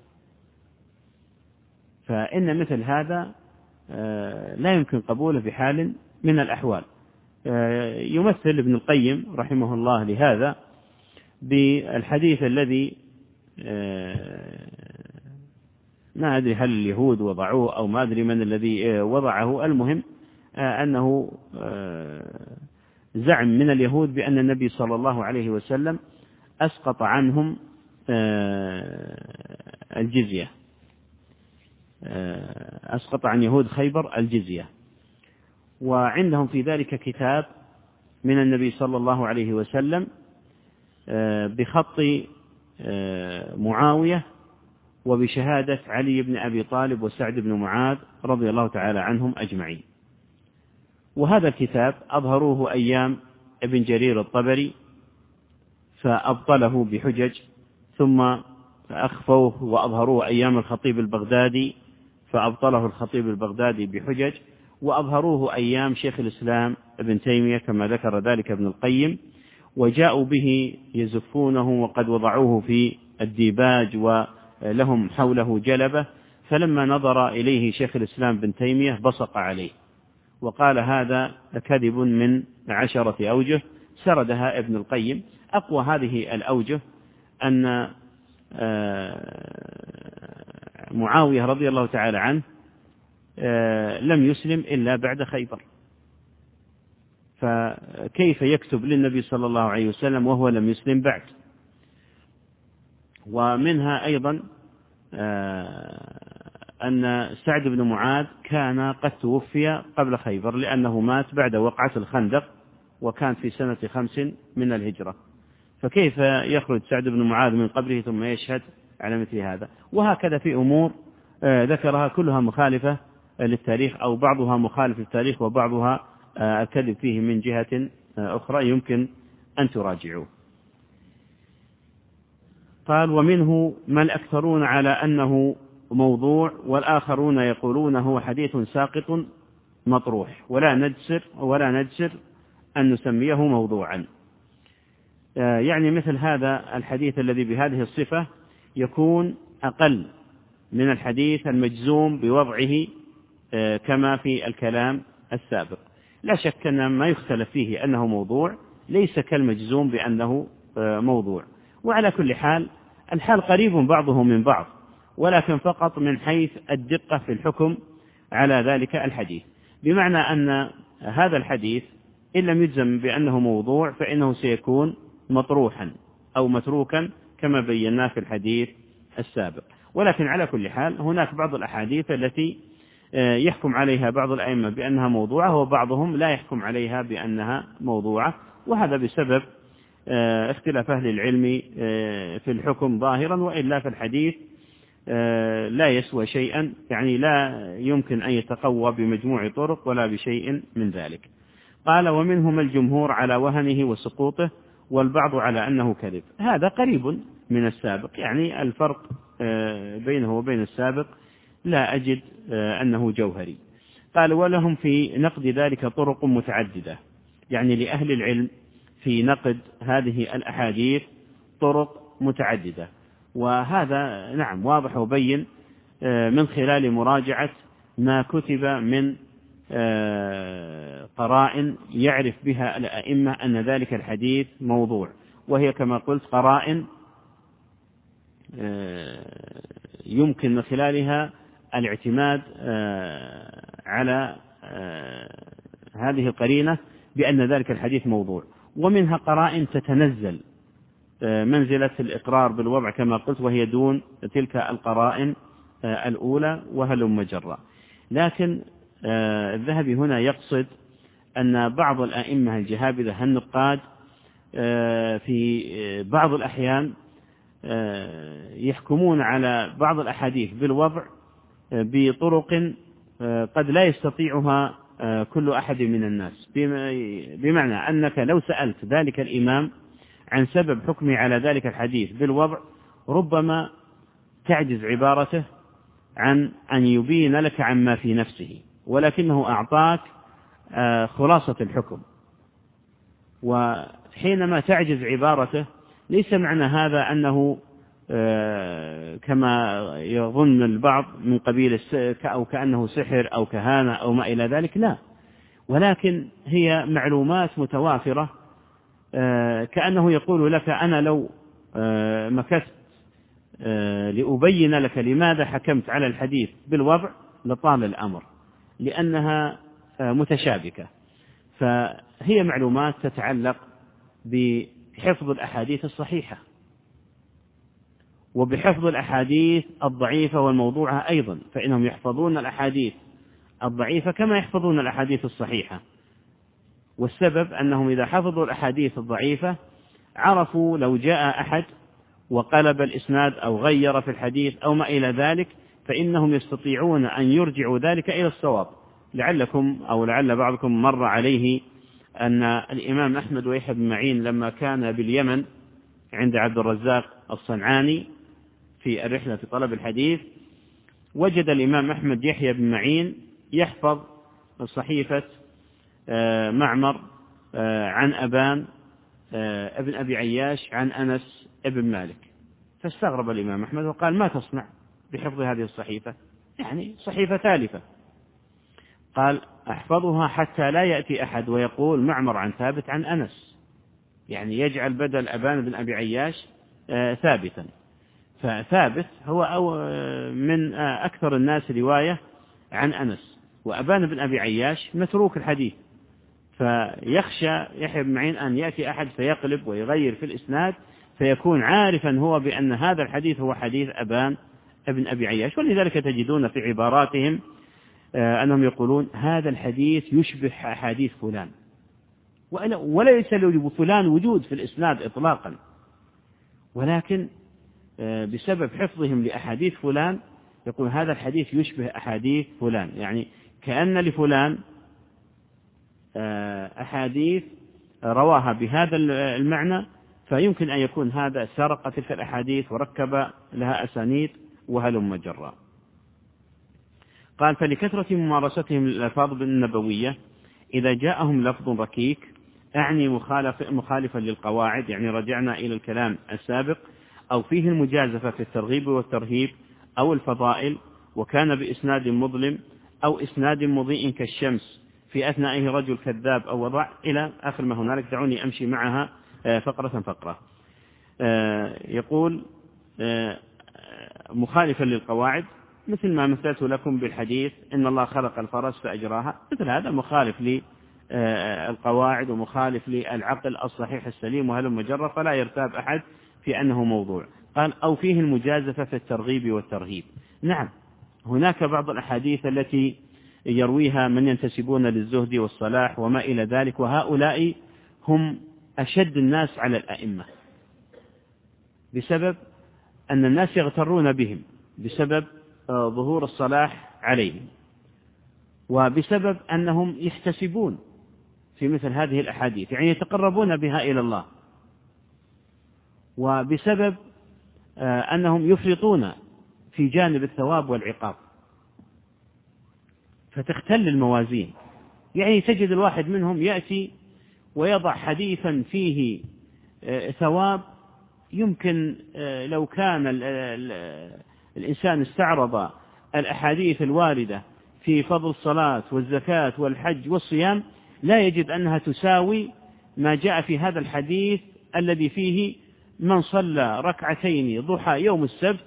فإن مثل هذا لا يمكن قبوله بحال من الأحوال. يمثل ابن القيم رحمه الله لهذا بالحديث الذي ما أدري هل اليهود وضعوه أو ما أدري من الذي وضعه، المهم أنه زعم من اليهود بأن النبي صلى الله عليه وسلم أسقط عنهم الجزية، أسقط عن يهود خيبر الجزية، وعندهم في ذلك كتاب من النبي صلى الله عليه وسلم بخط معاوية وبشهادة علي بن أبي طالب وسعد بن معاذ رضي الله تعالى عنهم أجمعين. وهذا الكتاب أظهروه أيام ابن جرير الطبري فأبطله بحجج، ثم أخفوه وأظهروه أيام الخطيب البغدادي فأبطله الخطيب البغدادي بحجج، وأظهروه أيام شيخ الإسلام ابن تيمية كما ذكر ذلك ابن القيم، وجاءوا به يزفونه وقد وضعوه في الديباج ولهم حوله جلبة، فلما نظر إليه شيخ الإسلام ابن تيمية بصق عليه وقال هذا كذب من عشرة أوجه سردها ابن القيم. أقوى هذه الأوجه أن معاوية رضي الله تعالى عنه لم يسلم إلا بعد خيبر، فكيف يكتب للنبي صلى الله عليه وسلم وهو لم يسلم بعد؟ ومنها أيضا أن سعد بن معاذ كان قد توفي قبل خيبر لأنه مات بعد وقعة الخندق وكان في سنة خمس من الهجرة، فكيف يخرج سعد بن معاذ من قبره ثم يشهد على مثل هذا؟ وهكذا في أمور ذكرها كلها مخالفة للتاريخ أو بعضها مخالف للتاريخ وبعضها الكذب فيه من جهة أخرى يمكن أن تراجعوه. قال ومنه ما الأكثرون على أنه موضوع والآخرون يقولون هو حديث ساقط مطروح ولا نجسر ولا نجسر أن نسميه موضوعا. يعني مثل هذا الحديث الذي بهذه الصفة يكون أقل من الحديث المجزوم بوضعه كما في الكلام السابق. لا شك أن ما يختلف فيه أنه موضوع ليس كالمجزوم بأنه موضوع. وعلى كل حال الحال قريب بعضه من بعض، ولكن فقط من حيث الدقة في الحكم على ذلك الحديث، بمعنى أن هذا الحديث إن لم يجزم بأنه موضوع فإنه سيكون مطروحا أو متروكا كما بيناه في الحديث السابق. ولكن على كل حال هناك بعض الأحاديث التي يحكم عليها بعض الأئمة بأنها موضوعة وبعضهم لا يحكم عليها بأنها موضوعة، وهذا بسبب اختلاف أهل العلم في الحكم ظاهرا، وإلا في الحديث لا يسوى شيئا، يعني لا يمكن أن يتقوى بمجموع طرق ولا بشيء من ذلك. قال ومنهم الجمهور على وهنه وسقوطه والبعض على أنه كذب. هذا قريب من السابق، يعني الفرق بينه وبين السابق لا أجد أنه جوهري. قال ولهم في نقد ذلك طرق متعددة، يعني لأهل العلم في نقد هذه الأحاديث طرق متعددة، وهذا نعم واضح وبين من خلال مراجعة ما كتب من قرائن يعرف بها الأئمة أن ذلك الحديث موضوع، وهي كما قلت قرائن يمكن من خلالها الاعتماد على هذه القرينة بأن ذلك الحديث موضوع، ومنها قرائن تتنزل منزلة الإقرار بالوضع كما قلت، وهي دون تلك القرائن الأولى وهلم مجرى. لكن الذهبي هنا يقصد أن بعض الأئمة الجهابذة النقاد في بعض الأحيان يحكمون على بعض الأحاديث بالوضع بطرق قد لا يستطيعها كل أحد من الناس، بمعنى أنك لو سألت ذلك الإمام عن سبب حكمه على ذلك الحديث بالوضع ربما تعجز عبارته عن أن يبين لك عما في نفسه، ولكنه أعطاك خلاصة الحكم. وحينما تعجز عبارته ليس معنى هذا أنه كما يظن البعض من قبيل أو كأنه سحر أو كهانة أو ما إلى ذلك، لا، ولكن هي معلومات متوافرة، كأنه يقول لك أنا لو مكثت لأبين لك لماذا حكمت على الحديث بالوضع لطال الأمر، لأنها متشابكة، فهي معلومات تتعلق بحفظ الأحاديث الصحيحة وبحفظ الأحاديث الضعيفة والموضوعة أيضا، فإنهم يحفظون الأحاديث الضعيفة كما يحفظون الأحاديث الصحيحة، والسبب أنهم إذا حفظوا الأحاديث الضعيفة عرفوا لو جاء أحد وقلب الإسناد أو غير في الحديث أو ما إلى ذلك فإنهم يستطيعون أن يرجعوا ذلك إلى الصواب. لعلكم أو لعل بعضكم مر عليه أن الإمام أحمد ويحيى بن معين لما كان باليمن عند عبد الرزاق الصنعاني في الرحلة في طلب الحديث، وجد الإمام أحمد يحيى بن معين يحفظ صحيفة معمر عن أبان ابن أبي عياش عن أنس ابن مالك، فاستغرب الإمام أحمد وقال ما تصنع بحفظ هذه الصحيفة؟ يعني صحيفة تالفة. قال أحفظها حتى لا يأتي أحد ويقول معمر عن ثابت عن أنس، يعني يجعل بدل أبان بن أبي عياش ثابتا، فثابت هو أو من أكثر الناس رواية عن أنس، وأبان بن أبي عياش متروك الحديث، فيخشى يحيى بن معين أن يأتي أحد فيقلب ويغير في الإسناد فيكون عارفا هو بأن هذا الحديث هو حديث أبان ابن أبي عياش. ولذلك تجدون في عباراتهم أنهم يقولون هذا الحديث يشبه أحاديث فلان، وليس لفلان وجود في الإسناد إطلاقا، ولكن بسبب حفظهم لأحاديث فلان يقول هذا الحديث يشبه أحاديث فلان، يعني كأن لفلان أحاديث رواها بهذا المعنى، فيمكن أن يكون هذا سرق تلك الأحاديث وركب لها أسانيد وهلم مجرى. قال فلكثرة ممارستهم للألفاظ النبوية إذا جاءهم لفظ ركيك أعني مخالف مخالفا للقواعد، يعني رجعنا إلى الكلام السابق، أو فيه المجازفة في الترغيب والترهيب أو الفضائل، وكان بإسناد مظلم أو إسناد مضيء كالشمس في أثنائه رجل كذاب أو وضع إلى آخر ما هنالك. دعوني أمشي معها فقرة فقرة. يقول مخالفا للقواعد مثل ما مثلت لكم بالحديث إن الله خلق الفرس فأجراها، مثل هذا مخالف للقواعد ومخالف للعقل الصحيح السليم وهلم مجرى، فلا يرتاب أحد في أنه موضوع. قال أو فيه المجازفة في الترغيب والترهيب. نعم هناك بعض الأحاديث التي يرويها من ينتسبون للزهد والصلاح وما إلى ذلك، وهؤلاء هم أشد الناس على الأئمة، بسبب أن الناس يغترون بهم بسبب ظهور الصلاح عليهم، وبسبب أنهم يحتسبون في مثل هذه الأحاديث، يعني يتقربون بها إلى الله، وبسبب أنهم يفرطون في جانب الثواب والعقاب، فتختل الموازين. يعني تجد الواحد منهم يأتي ويضع حديثا فيه ثواب، يمكن لو كان الإنسان استعرض الأحاديث الواردة في فضل الصلاة والزكاة والحج والصيام لا يجد أنها تساوي ما جاء في هذا الحديث الذي فيه من صلى ركعتين ضحى يوم السبت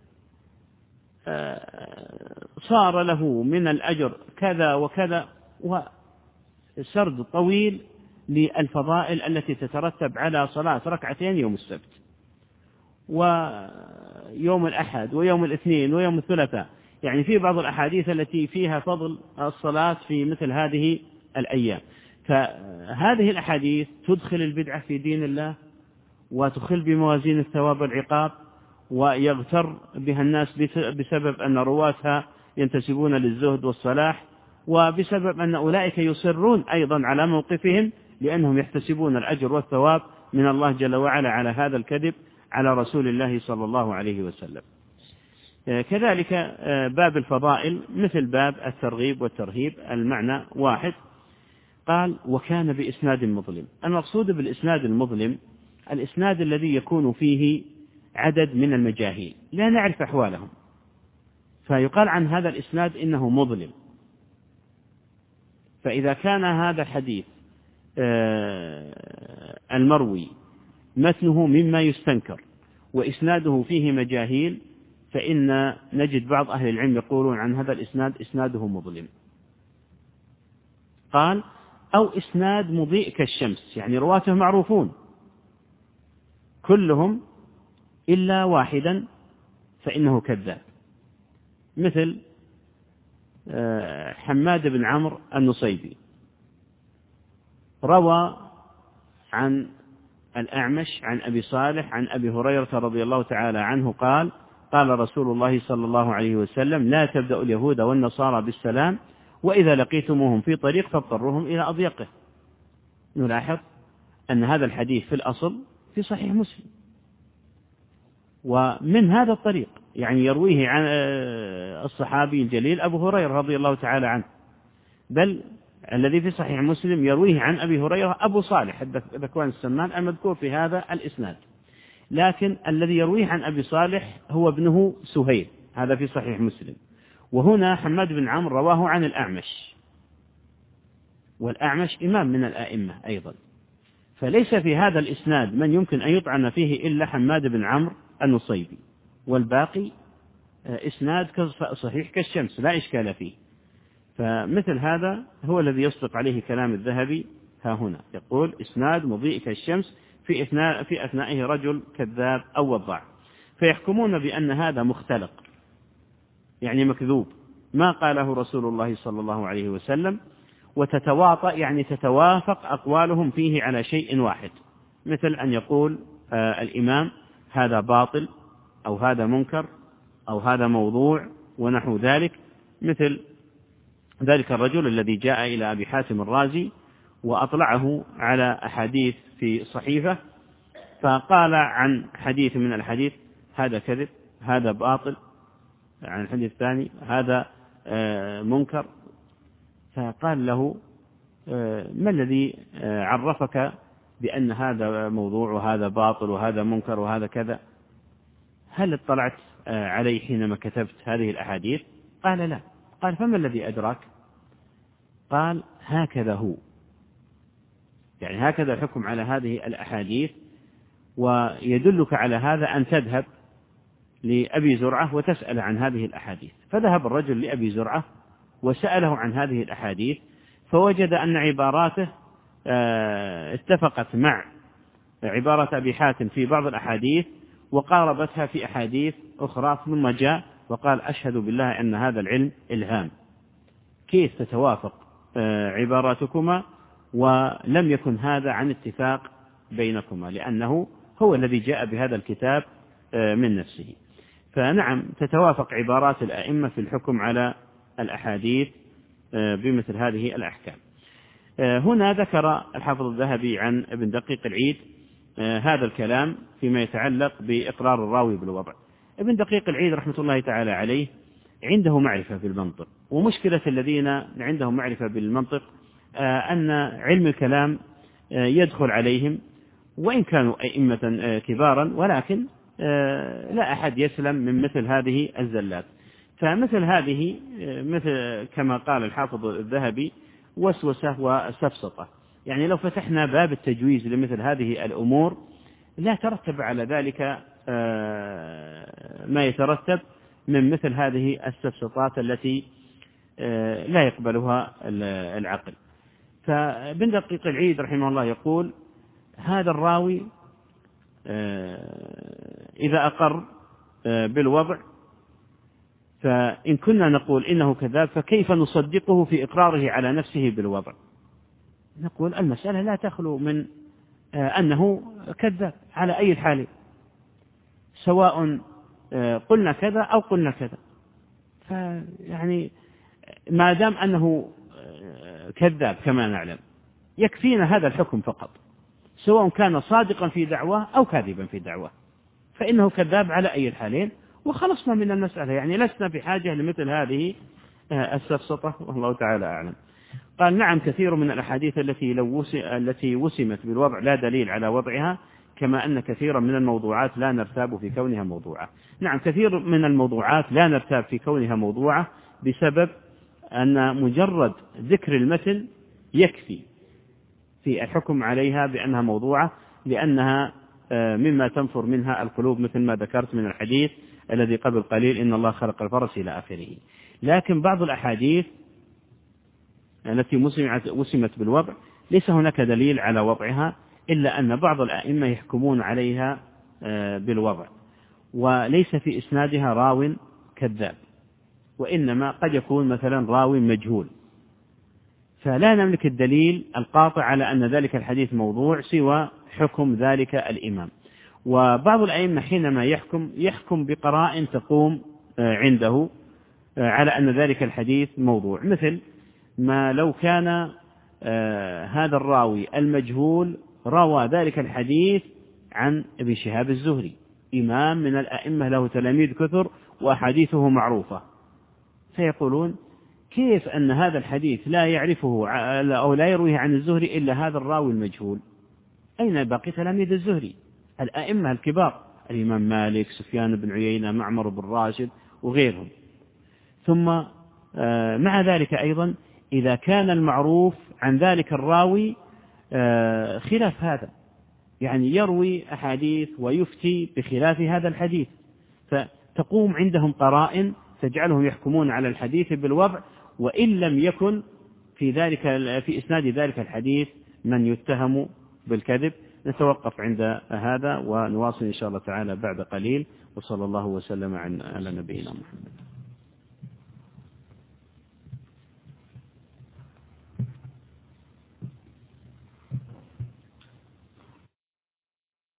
صار له من الأجر كذا وكذا، وسرد طويل للفضائل التي تترتب على صلاة ركعتين يوم السبت ويوم الأحد ويوم الاثنين ويوم الثلاثاء. يعني في بعض الأحاديث التي فيها فضل الصلاة في مثل هذه الأيام. فهذه الأحاديث تدخل البدعة في دين الله، وتخل بموازين الثواب والعقاب، ويغتر بها الناس بسبب أن رواتها ينتسبون للزهد والصلاح، وبسبب أن أولئك يصرون أيضا على موقفهم لأنهم يحتسبون الأجر والثواب من الله جل وعلا على هذا الكذب على رسول الله صلى الله عليه وسلم. كذلك باب الفضائل مثل باب الترغيب والترهيب، المعنى واحد. قال وكان بإسناد مظلم. المقصود بالإسناد المظلم الإسناد الذي يكون فيه عدد من المجاهيل لا نعرف أحوالهم، فيقال عن هذا الإسناد إنه مظلم. فإذا كان هذا الحديث المروي متنه مما يستنكر وإسناده فيه مجاهيل، فإن نجد بعض أهل العلم يقولون عن هذا الإسناد إسناده مظلم. قال أو إسناد مضيء كالشمس، يعني رواته معروفون كلهم إلا واحدا فإنه كذاب، مثل حماد بن عمرو النصيبي روى عن الأعمش عن أبي صالح عن أبي هريرة رضي الله تعالى عنه قال قال رسول الله صلى الله عليه وسلم لا تبدأ اليهود والنصارى بالسلام، وإذا لقيتموهم في طريق فاضطروهم إلى أضيقه. نلاحظ أن هذا الحديث في الأصل في صحيح مسلم، ومن هذا الطريق يعني يرويه عن الصحابي الجليل أبو هريرة رضي الله تعالى عنه، بل الذي في صحيح مسلم يرويه عن أبي هريرة أبو صالح ذكوان السمان المذكور في هذا الإسناد، لكن الذي يرويه عن أبي صالح هو ابنه سهيل، هذا في صحيح مسلم. وهنا حماد بن عمرو رواه عن الأعمش، والأعمش إمام من الآئمة أيضا، فليس في هذا الإسناد من يمكن أن يطعن فيه إلا حماد بن عمرو النصيبي، والباقي إسناد صحيح كالشمس لا إشكال فيه. فمثل هذا هو الذي يصدق عليه كلام الذهبي ها هنا، يقول إسناد مضيء كالشمس في أثناء في أثنائه رجل كذاب أو وضاع، فيحكمون بأن هذا مختلق يعني مكذوب ما قاله رسول الله صلى الله عليه وسلم، وتتواطأ يعني تتوافق أقوالهم فيه على شيء واحد، مثل أن يقول آه الإمام هذا باطل أو هذا منكر أو هذا موضوع ونحو ذلك، مثل ذلك الرجل الذي جاء إلى أبي حاتم الرازي وأطلعه على أحاديث في صحيفة، فقال عن حديث من الحديث هذا كذب هذا باطل، عن الحديث الثاني هذا آه منكر، فقال له آه ما الذي آه عرفك بأن هذا موضوع وهذا باطل وهذا منكر وهذا كذا؟ هل اطلعت آه عليه حينما كتبت هذه الأحاديث؟ قال لا. قال فما الذي أدراك؟ قال هكذا هو، يعني هكذا الحكم على هذه الأحاديث، ويدلك على هذا أن تذهب لأبي زرعة وتسأل عن هذه الأحاديث. فذهب الرجل لأبي زرعة وسأله عن هذه الأحاديث، فوجد أن عباراته اتفقت مع عبارة أبي حاتم في بعض الأحاديث وقاربتها في أحاديث أخرى، ثم جاء وقال أشهد بالله أن هذا العلم إلهام. كيف تتوافق عباراتكما ولم يكن هذا عن اتفاق بينكما، لأنه هو الذي جاء بهذا الكتاب من نفسه. فنعم تتوافق عبارات الأئمة في الحكم على الأحاديث بمثل هذه الأحكام. هنا ذكر الحافظ الذهبي عن ابن دقيق العيد هذا الكلام فيما يتعلق بإقرار الراوي بالوضع. ابن دقيق العيد رحمة الله تعالى عليه عنده معرفة بالمنطق، ومشكلة الذين عندهم معرفة بالمنطق أن علم الكلام يدخل عليهم وإن كانوا أئمة كبارا، ولكن لا أحد يسلم من مثل هذه الزلات. فمثل هذه مثل كما قال الحافظ الذهبي وسوسة وسفسطة، يعني لو فتحنا باب التجويز لمثل هذه الأمور لا ترتب على ذلك ما يترتب من مثل هذه السفسطات التي لا يقبلها العقل. فابن دقيق العيد رحمه الله يقول هذا الراوي إذا أقر بالوضع فإن كنا نقول إنه كذاب فكيف نصدقه في إقراره على نفسه بالوضع؟ نقول المسألة لا تخلو من أنه كذاب على أي حال، سواء قلنا كذا أو قلنا كذا. فيعني ما دام أنه كذاب كما نعلم يكفينا هذا الحكم فقط، سواء كان صادقا في دعواه أو كاذبا في دعواه، فإنه كذاب على أي الحالين وخلصنا من المسألة. يعني لسنا بحاجة لمثل هذه السفسطة، والله تعالى أعلم. قال نعم كثير من الأحاديث التي لو التي وسمت بالوضع لا دليل على وضعها، كما أن كثيرا من الموضوعات لا نرتاب في كونها موضوعة. نعم كثير من الموضوعات لا نرتاب في كونها موضوعة بسبب أن مجرد ذكر المتن يكفي في الحكم عليها بأنها موضوعة، لأنها مما تنفر منها القلوب مثل ما ذكرت من الحديث الذي قبل قليل إن الله خلق الفرس إلى آخره. لكن بعض الأحاديث التي وسمت بالوضع ليس هناك دليل على وضعها، إلا أن بعض الأئمة يحكمون عليها بالوضع، وليس في إسنادها راو كذاب، وإنما قد يكون مثلا راو مجهول، فلا نملك الدليل القاطع على أن ذلك الحديث موضوع سوى حكم ذلك الإمام. وبعض الأئمة حينما يحكم يحكم بقراء تقوم عنده على أن ذلك الحديث موضوع، مثل ما لو كان هذا الراوي المجهول روى ذلك الحديث عن ابن شهاب الزهري، إمام من الأئمة له تلاميذ كثر وأحاديثه معروفة، فيقولون كيف أن هذا الحديث لا يعرفه أو لا يرويه عن الزهري إلا هذا الراوي المجهول؟ أين باقي تلاميذ الزهري الأئمة الكبار، الإمام مالك، سفيان بن عيينة، معمر بن راشد وغيرهم؟ ثم مع ذلك أيضا إذا كان المعروف عن ذلك الراوي خلاف هذا، يعني يروي أحاديث ويفتي بخلاف هذا الحديث، فتقوم عندهم قرائن تجعلهم يحكمون على الحديث بالوضع، وإن لم يكن في ذلك في إسناد ذلك الحديث من يتهم بالكذب. نتوقف عند هذا ونواصل إن شاء الله تعالى بعد قليل، وصلى الله وسلم على نبينا محمد.